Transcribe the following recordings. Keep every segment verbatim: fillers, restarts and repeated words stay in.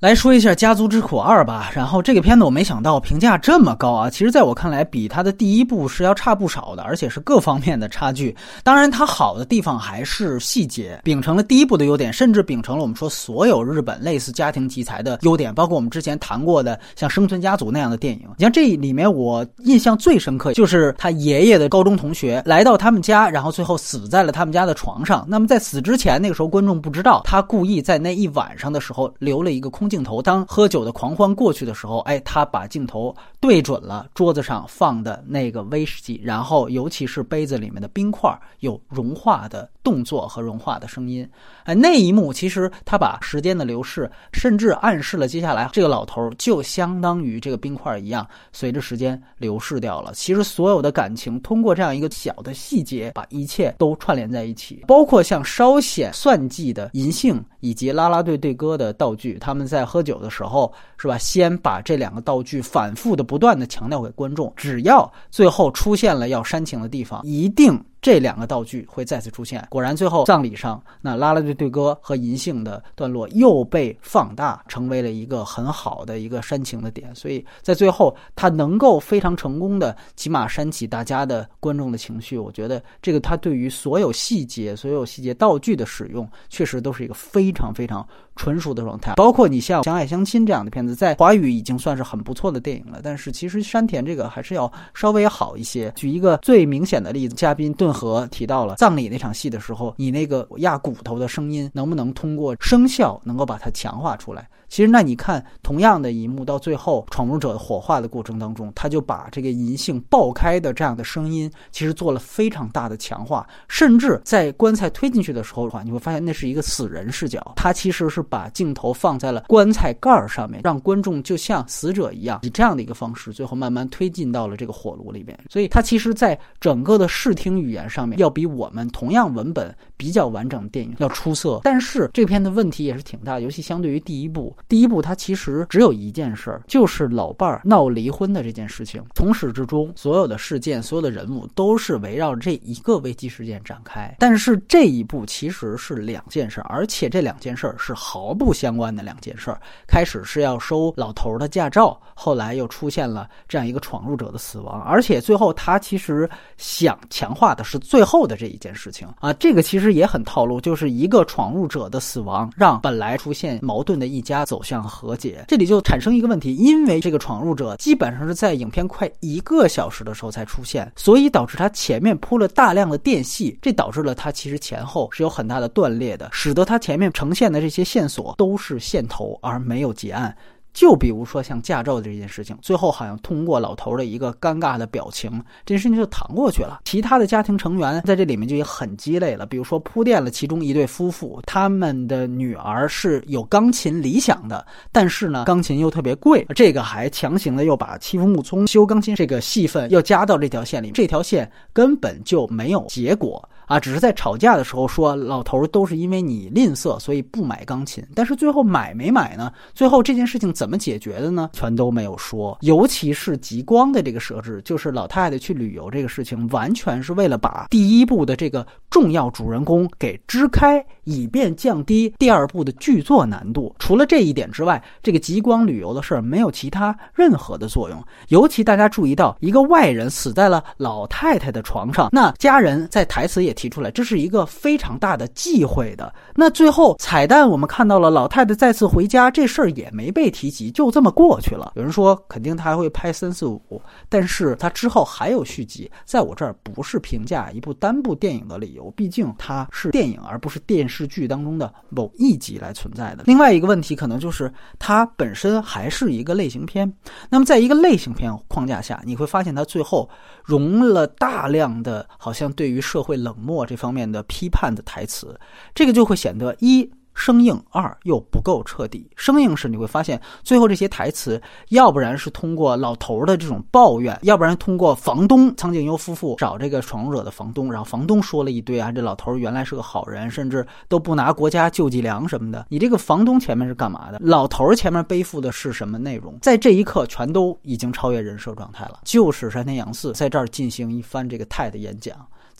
来说一下《家族之苦二》吧，然后这个片子我没想到评价这么高啊，其实在我看来比它的第一部是要差不少的，而且是各方面的差距。当然它好的地方还是细节，秉承了第一部的优点，甚至秉承了我们说所有日本类似家庭题材的优点，包括我们之前谈过的像《生存家族》那样的电影。你像这里面我印象最深刻就是他爷爷的高中同学来到他们家，然后最后死在了他们家的床上。那么在死之前，那个时候观众不知道，他故意在那一晚上的时候留了一个空镜头，当喝酒的狂欢过去的时候，哎，他把镜头对准了桌子上放的那个威士忌，然后尤其是杯子里面的冰块有融化的动作和融化的声音。哎，那一幕其实他把时间的流逝甚至暗示了接下来这个老头就相当于这个冰块一样随着时间流逝掉了。其实所有的感情通过这样一个小的细节把一切都串联在一起，包括像稍显算计的银杏以及啦啦队对歌的道具，他们在喝酒的时候是吧，先把这两个道具反复的不断的强调给观众，只要最后出现了要煽情的地方，一定这两个道具会再次出现。果然最后葬礼上那啦啦队对歌和银杏的段落又被放大，成为了一个很好的一个煽情的点。所以在最后他能够非常成功的起码煽起大家的观众的情绪，我觉得这个他对于所有细节所有细节道具的使用确实都是一个非常非常纯熟的状态。包括你像相爱相亲这样的片子在华语已经算是很不错的电影了，但是其实山田这个还是要稍微好一些。举一个最明显的例子，嘉宾顿河提到了葬礼那场戏的时候，你那个压骨头的声音能不能通过声效能够把它强化出来。其实那你看同样的一幕到最后闯入者火化的过程当中，他就把这个银杏爆开的这样的声音其实做了非常大的强化，甚至在棺材推进去的时候你会发现那是一个死人视角，他其实是把镜头放在了棺材盖上面，让观众就像死者一样以这样的一个方式最后慢慢推进到了这个火炉里面。所以他其实在整个的视听语言上面要比我们同样文本比较完整的电影要出色。但是这片的问题也是挺大，尤其相对于第一部第一部它其实只有一件事，就是老伴儿闹离婚的这件事情，从始至终所有的事件所有的人物都是围绕这一个危机事件展开。但是这一部其实是两件事，而且这两件事是毫不相关的两件事。开始是要收老头的驾照，后来又出现了这样一个闯入者的死亡，而且最后他其实想强化的是最后的这一件事情啊，这个其实也很套路，就是一个闯入者的死亡让本来出现矛盾的一家走向和解。这里就产生一个问题，因为这个闯入者基本上是在影片快一个小时的时候才出现，所以导致他前面铺了大量的间隙，这导致了他其实前后是有很大的断裂的，使得他前面呈现的这些线索都是线头而没有结案。就比如说像驾照的这件事情，最后好像通过老头的一个尴尬的表情，这件事情就搪过去了。其他的家庭成员在这里面就也很鸡肋了，比如说铺垫了其中一对夫妇，他们的女儿是有钢琴理想的，但是呢钢琴又特别贵，这个还强行的又把欺负木聪修钢琴这个戏份又加到这条线里，这条线根本就没有结果啊，只是在吵架的时候说老头都是因为你吝啬所以不买钢琴，但是最后买没买呢？最后这件事情怎么解决的呢？全都没有说。尤其是极光的这个设置，就是老太太去旅游这个事情，完全是为了把第一部的这个重要主人公给支开，以便降低第二部的剧作难度。除了这一点之外，这个极光旅游的事儿没有其他任何的作用。尤其大家注意到，一个外人死在了老太太的床上，那家人在台词也提出来，这是一个非常大的忌讳的。那最后彩蛋我们看到了老太太再次回家，这事儿也没被提及，就这么过去了。有人说肯定他还会拍三四五，但是他之后还有续集，在我这儿不是评价一部单部电影的理由，毕竟它是电影而不是电视剧当中的某一集来存在的。另外一个问题可能就是它本身还是一个类型片，那么在一个类型片框架下，你会发现它最后融了大量的好像对于社会冷漠这方面的批判的台词，这个就会显得一生硬，二又不够彻底。生硬是你会发现最后这些台词要不然是通过老头的这种抱怨，要不然通过房东苍井优夫妇找这个闯入者的房东，然后房东说了一堆啊，这老头原来是个好人，甚至都不拿国家救济粮什么的。你这个房东前面是干嘛的？老头前面背负的是什么内容？在这一刻全都已经超越人设状态了。就是山田洋次在这儿进行一番这个态的演讲，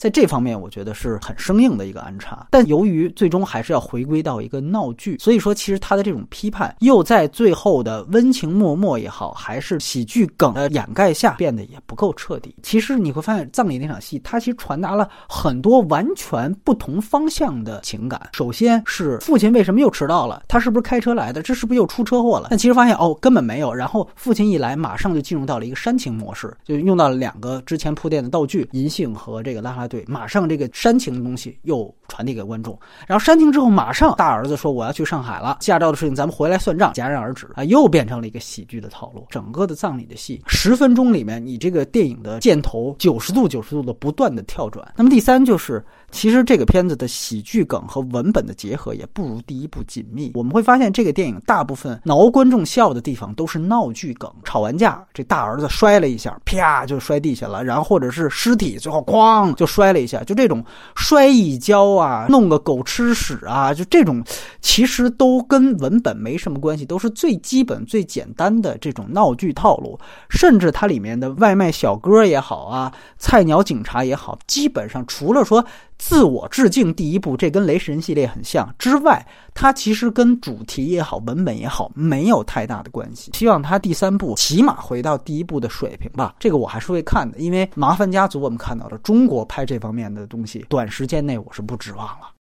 在这方面我觉得是很生硬的一个安插。但由于最终还是要回归到一个闹剧，所以说其实他的这种批判又在最后的温情脉脉也好，还是喜剧梗的掩盖下变得也不够彻底。其实你会发现葬礼那场戏它其实传达了很多完全不同方向的情感。首先是父亲为什么又迟到了，他是不是开车来的，这是不是又出车祸了，但其实发现哦根本没有。然后父亲一来马上就进入到了一个煽情模式，就用到了两个之前铺垫的道具，银杏和这个啦啦队，马上这个煽情的东西又传递给观众。然后煽情之后马上大儿子说我要去上海了，驾照的事情咱们回来算账，戛然而止啊，又变成了一个喜剧的套路。整个的葬礼的戏十分钟里面，你这个电影的箭头九十度九十度的不断的跳转。那么第三就是其实这个片子的喜剧梗和文本的结合也不如第一部紧密。我们会发现这个电影大部分挠观众笑的地方都是闹剧梗，吵完架这大儿子摔了一下啪就摔地下了，然后或者是尸体最后哐就摔了一下，就这种摔一跤啊，弄个狗吃屎啊，就这种其实都跟文本没什么关系，都是最基本最简单的这种闹剧套路。甚至它里面的外卖小哥也好啊，菜鸟警察也好，基本上除了说自我致敬第一部这跟雷神系列很像之外，它其实跟主题也好文本也好没有太大的关系。希望它第三部起码回到第一部的水平吧，这个我还是会看的。因为麻烦家族我们看到了中国拍这方面的东西短时间内我是不指望了。